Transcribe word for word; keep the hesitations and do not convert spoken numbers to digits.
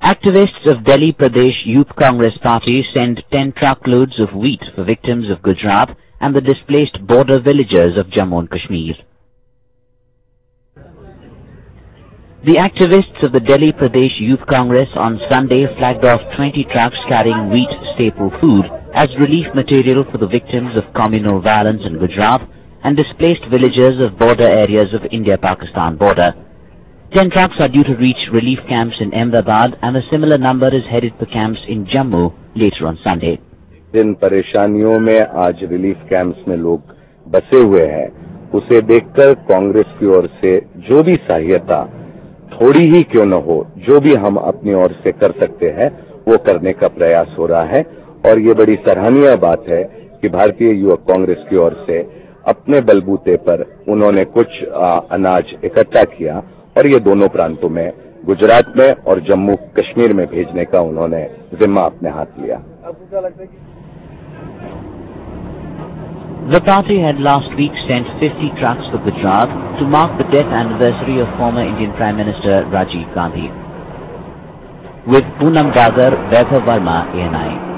Activists of Delhi Pradesh Youth Congress Party sent ten truckloads of wheat for victims of Gujarat and the displaced border villagers of Jammu and Kashmir. The activists of the Delhi Pradesh Youth Congress on Sunday flagged off twenty trucks carrying wheat staple food as relief material for the victims of communal violence in Gujarat and displaced villagers of border areas of India-Pakistan border. Ten trucks are due to reach relief camps in Ahmedabad and a similar number is headed for camps in Jammu later on Sunday. जिन परेशानियों में आज relief camps में लोग बसे हुए हैं, उसे देखकर कांग्रेस की ओर से जो भी सहायता थोड़ी ही क्यों न हो, जो भी हम अपनी ओर से कर सकते हैं, वो करने का प्रयास हो रहा है और ये बड़ी सराहनीय बात है कि भारतीय युवक कांग्रेस की ओर से अपने बलबूते पर उन्होंने कुछ अनाज इकट्ठा किया और ये दोनों प्रांतों में, गुजरात में और जम्मू कश्मीर में भेजने का उन्होंने जिम्मा अपने हाथ लिया। The party had last week sent fifty trucks for Gujarat to mark the death anniversary of former Indian Prime Minister Rajiv Gandhi. With Poonam Dagar, Vaibhav Verma, A N I.